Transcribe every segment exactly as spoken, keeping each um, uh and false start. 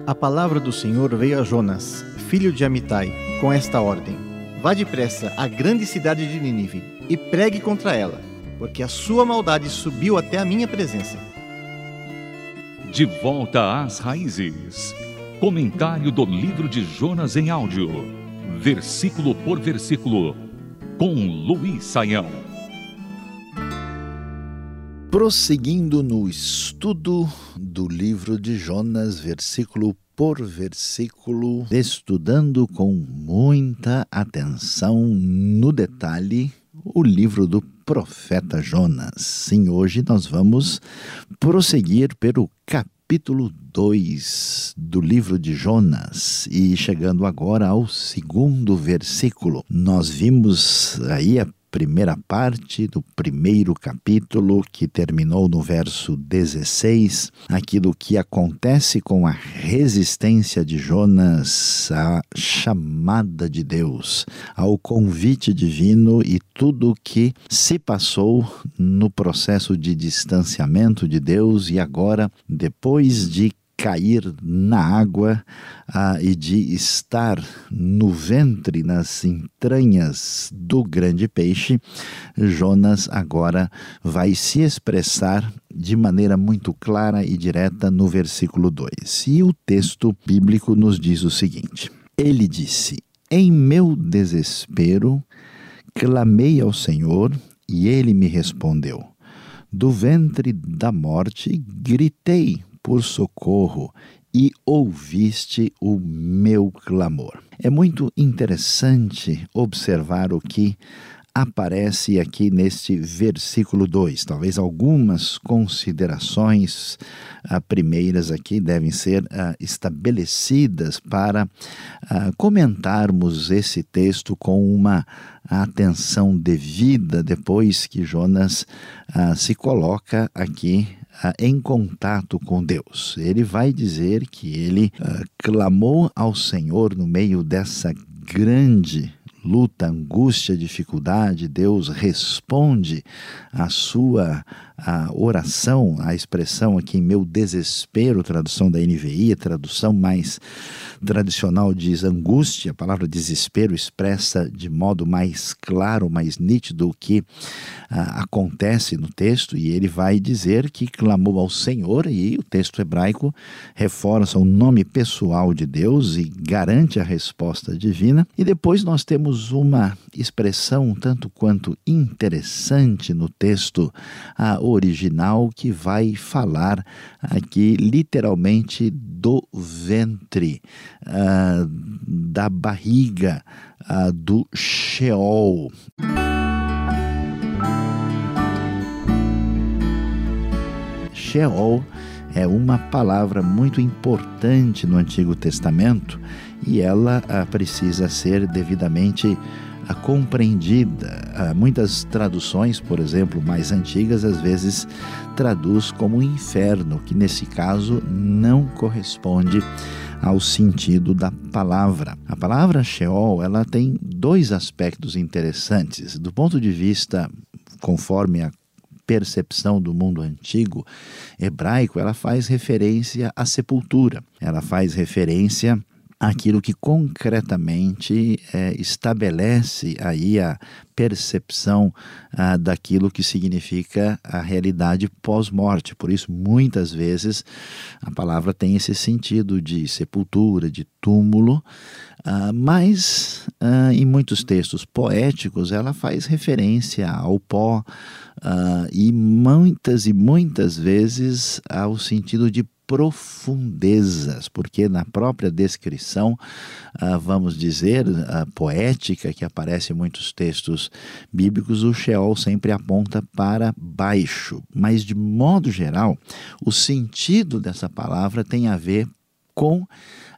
A palavra do Senhor veio a Jonas, filho de Amitai, com esta ordem: vá depressa à grande cidade de Nínive e pregue contra ela, porque a sua maldade subiu até a minha presença. De volta às raízes. Comentário do livro de Jonas em áudio, versículo por versículo, com Luiz Saião. Prosseguindo no estudo do livro de Jonas, versículo por versículo, estudando com muita atenção no detalhe o livro do profeta Jonas. Sim, hoje nós vamos prosseguir pelo capítulo dois do livro de Jonas e chegando agora ao segundo versículo. Nós vimos aí a primeira parte do primeiro capítulo, que terminou no verso dezesseis, aquilo que acontece com a resistência de Jonas à chamada de Deus, ao convite divino e tudo o que se passou no processo de distanciamento de Deus e agora, depois de cair na água ah, e de estar no ventre, nas entranhas do grande peixe, Jonas agora vai se expressar de maneira muito clara e direta no versículo dois. E o texto bíblico nos diz o seguinte: ele disse: em meu desespero clamei ao Senhor e ele me respondeu. Do ventre da morte gritei por socorro e ouviste o meu clamor. É muito interessante observar o que aparece aqui neste versículo dois. Talvez algumas considerações uh, primeiras aqui devem ser uh, estabelecidas para uh, comentarmos esse texto com uma atenção devida depois que Jonas uh, se coloca aqui uh, em contato com Deus. Ele vai dizer que ele uh, clamou ao Senhor no meio dessa grande luta, angústia, dificuldade. Deus responde a sua a oração, a expressão aqui, meu desespero, tradução da N V I, a tradução mais tradicional diz angústia. A palavra desespero expressa de modo mais claro, mais nítido o que ah, acontece no texto, e ele vai dizer que clamou ao Senhor, e o texto hebraico reforça o nome pessoal de Deus e garante a resposta divina. E depois nós temos uma expressão um tanto quanto interessante no texto ah, original, que vai falar aqui literalmente do ventre, ah, da barriga, ah, do Sheol. Sheol é uma palavra muito importante no Antigo Testamento e ela ah, precisa ser devidamente ah, compreendida. Ah, muitas traduções, por exemplo, mais antigas, às vezes traduz como inferno, que nesse caso não corresponde ao sentido da palavra. A palavra Sheol, ela tem dois aspectos interessantes. Do ponto de vista, conforme a percepção do mundo antigo hebraico, ela faz referência à sepultura. Ela faz referência àquilo que concretamente é, estabelece aí a percepção ah, daquilo que significa a realidade pós-morte. Por isso, muitas vezes, a palavra tem esse sentido de sepultura, de túmulo, ah, mas ah, em muitos textos poéticos ela faz referência ao pó ah, e muitas e muitas vezes ao sentido de profundezas, porque na própria descrição, ah, vamos dizer, a poética que aparece em muitos textos bíblicos, o Sheol sempre aponta para baixo. Mas, de modo geral, o sentido dessa palavra tem a ver com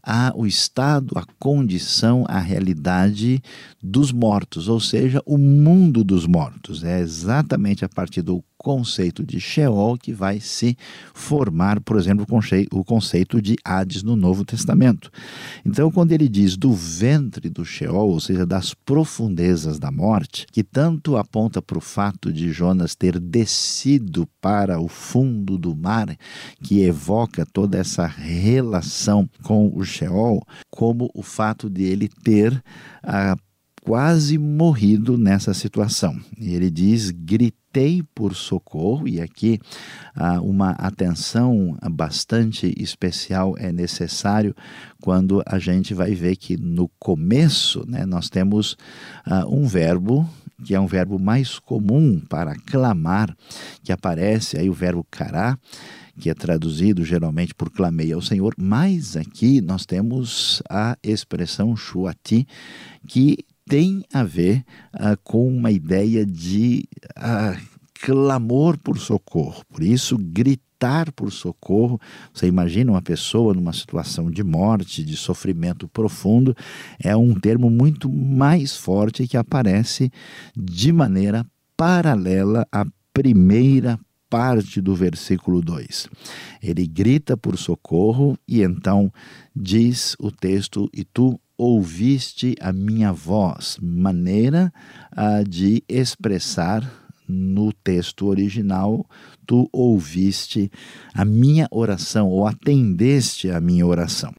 a, o estado, a condição, a realidade dos mortos, ou seja, o mundo dos mortos. É exatamente a partir do conceito de Sheol que vai se formar, por exemplo, o conceito de Hades no Novo Testamento. Então, quando ele diz do ventre do Sheol, ou seja, das profundezas da morte, que tanto aponta para o fato de Jonas ter descido para o fundo do mar, que evoca toda essa relação com o Sheol, como o fato de ele ter a quase morrido nessa situação. E ele diz, gritei por socorro, e aqui ah, uma atenção bastante especial é necessário quando a gente vai ver que no começo, né, nós temos ah, um verbo, que é um verbo mais comum para clamar, que aparece aí o verbo cará, que é traduzido geralmente por clamei ao Senhor, mas aqui nós temos a expressão shuati, que tem a ver uh, com uma ideia de uh, clamor por socorro. Por isso, gritar por socorro, você imagina uma pessoa numa situação de morte, de sofrimento profundo, é um termo muito mais forte que aparece de maneira paralela à primeira parte do versículo dois. Ele grita por socorro e então diz o texto, e tu ouviste a minha voz, maneira uh, de expressar no texto original, tu ouviste a minha oração, ou atendeste a minha oração.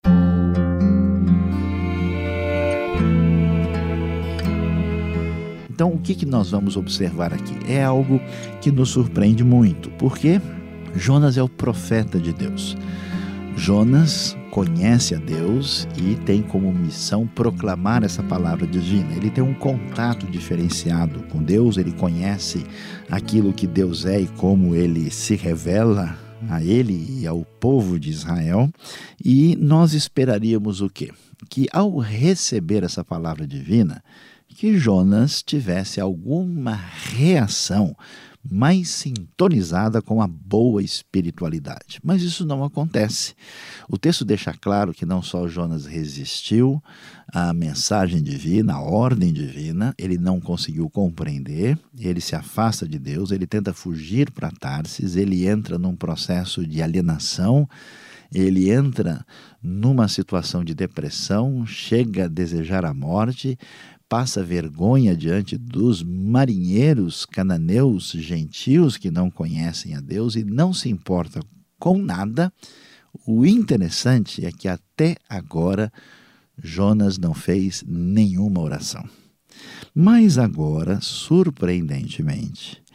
Então, o que, que nós vamos observar aqui? É algo que nos surpreende muito, porque Jonas é o profeta de Deus. Jonas conhece a Deus e tem como missão proclamar essa palavra divina. Ele tem um contato diferenciado com Deus, ele conhece aquilo que Deus é e como ele se revela a ele e ao povo de Israel. E nós esperaríamos o quê? Que ao receber essa palavra divina, que Jonas tivesse alguma reação mais sintonizada com a boa espiritualidade. Mas isso não acontece. O texto deixa claro que não só Jonas resistiu à mensagem divina, à ordem divina, ele não conseguiu compreender, ele se afasta de Deus, ele tenta fugir para Tarsis, ele entra num processo de alienação, ele entra numa situação de depressão, chega a desejar a morte, passa vergonha diante dos marinheiros cananeus gentios que não conhecem a Deus e não se importa com nada. O interessante é que até agora Jonas não fez nenhuma oração. Mas agora, surpreendentemente,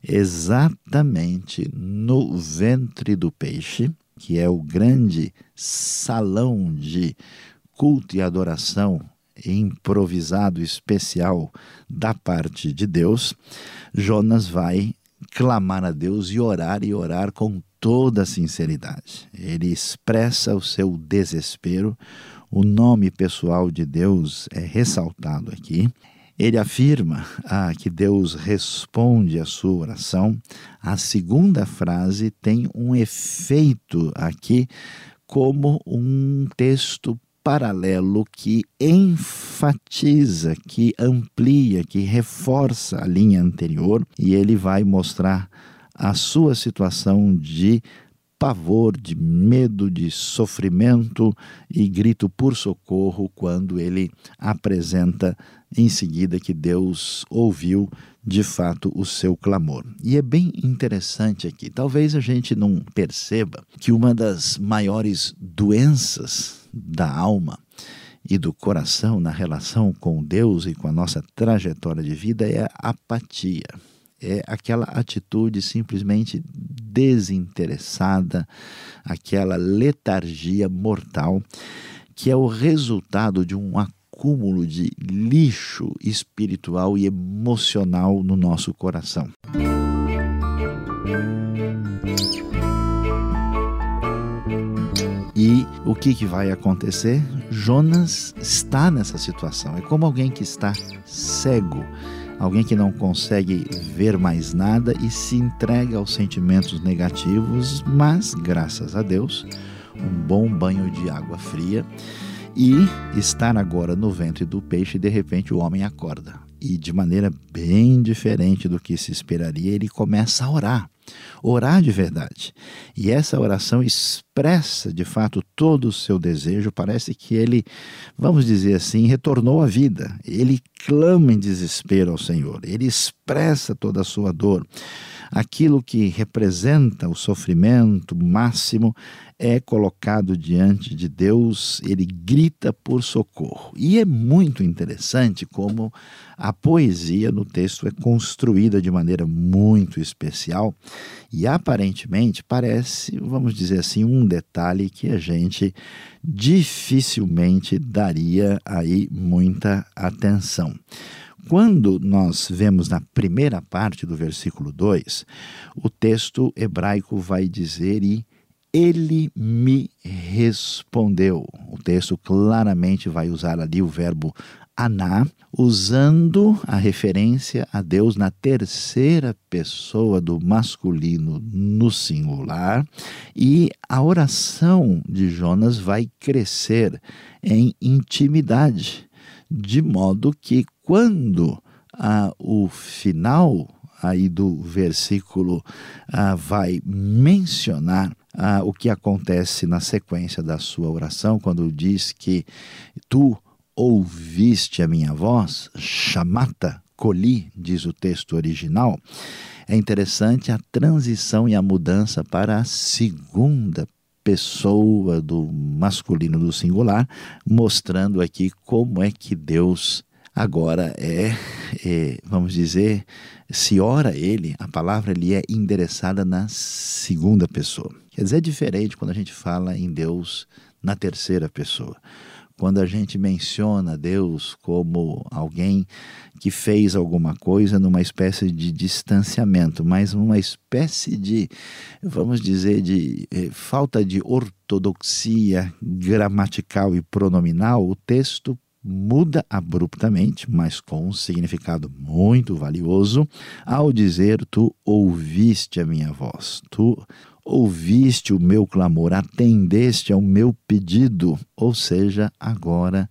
exatamente no ventre do peixe, que é o grande salão de culto e adoração improvisado, especial da parte de Deus, Jonas vai clamar a Deus e orar, e orar com toda a sinceridade. Ele expressa o seu desespero, o nome pessoal de Deus é ressaltado aqui. Ele afirma ah, que Deus responde à sua oração. A segunda frase tem um efeito aqui como um texto paralelo que enfatiza, que amplia, que reforça a linha anterior, e ele vai mostrar a sua situação de pavor, de medo, de sofrimento e grito por socorro quando ele apresenta em seguida que Deus ouviu de fato o seu clamor. E é bem interessante aqui, talvez a gente não perceba que uma das maiores doenças da alma e do coração na relação com Deus e com a nossa trajetória de vida é a apatia. É aquela atitude simplesmente desinteressada, aquela letargia mortal, que é o resultado de um acúmulo de lixo espiritual e emocional no nosso coração. E o que, que vai acontecer? Jonas está nessa situação. É como alguém que está cego, alguém que não consegue ver mais nada e se entrega aos sentimentos negativos, mas, graças a Deus, um bom banho de água fria e estar agora no ventre do peixe, e de repente o homem acorda. E de maneira bem diferente do que se esperaria, ele começa a orar. Orar de verdade. E essa oração expressa de fato todo o seu desejo. Parece que ele, vamos dizer assim, retornou à vida. Ele clama em desespero ao Senhor. Ele expressa toda a sua dor. Aquilo que representa o sofrimento máximo é colocado diante de Deus, ele grita por socorro. E é muito interessante como a poesia no texto é construída de maneira muito especial e aparentemente parece, vamos dizer assim, um detalhe que a gente dificilmente daria aí muita atenção. Quando nós vemos na primeira parte do versículo dois, o texto hebraico vai dizer: e ele me respondeu. O texto claramente vai usar ali o verbo aná, usando a referência a Deus na terceira pessoa do masculino no singular, e a oração de Jonas vai crescer em intimidade, de modo que quando ah, o final aí do versículo ah, vai mencionar ah, o que acontece na sequência da sua oração, quando diz que tu ouviste a minha voz, chamata coli, diz o texto original, é interessante a transição e a mudança para a segunda pessoa do masculino do singular, mostrando aqui como é que Deus agora é, é, vamos dizer, se ora ele, a palavra ele é endereçada na segunda pessoa. Quer dizer, é diferente quando a gente fala em Deus na terceira pessoa. Quando a gente menciona Deus como alguém que fez alguma coisa numa espécie de distanciamento, mas uma espécie de, vamos dizer, de eh, falta de ortodoxia gramatical e pronominal, o texto muda abruptamente, mas com um significado muito valioso, ao dizer: tu ouviste a minha voz, tu ouviste o meu clamor, atendeste ao meu pedido. Ou seja, agora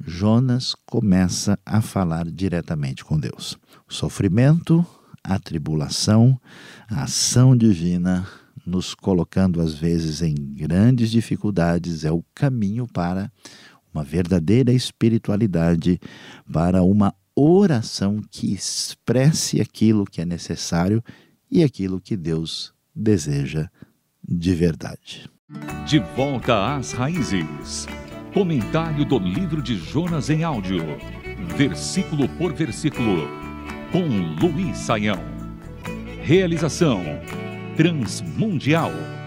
Jonas começa a falar diretamente com Deus. O sofrimento, a tribulação, a ação divina, nos colocando às vezes em grandes dificuldades, é o caminho para uma verdadeira espiritualidade, para uma oração que expresse aquilo que é necessário e aquilo que Deus deseja de verdade. De volta às raízes. Comentário do livro de Jonas em áudio, versículo por versículo, com Luiz Saião. Realização Transmundial.